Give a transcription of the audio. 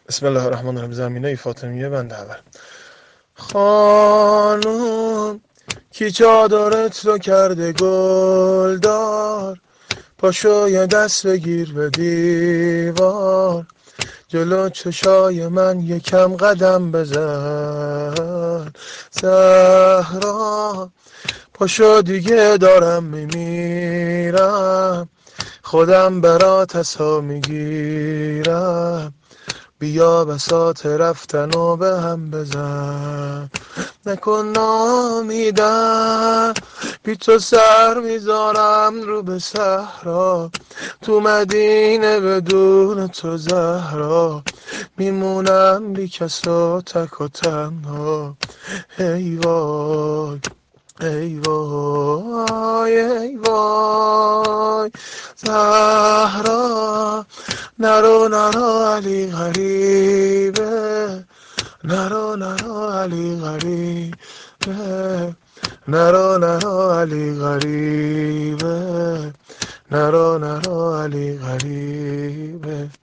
بسم الله الرحمن الرحیم. زمینه فاطمیه بند اول. خانوم کی چادرت رو کرده گلدار، پاشو یه دست بگیر به دیوار، جلو چشای من یکم قدم بزن. زهرا پاشو دیگه دارم میمیرم، خودم برات عصا میگیرم، بیا بساط رفتن و به هم بزن. نکن نامیدم، بی تو سر میذارم رو به صحرا، تو مدینه بدون تو زهرا، میمونم بی کس و تک و تنها. ای وای ای وای ای وای زهرا، نرو نرو علی غریبه، نرو نرو علی غریبه، نرو نرو علی غریبه، نرو نرو علی غریبه.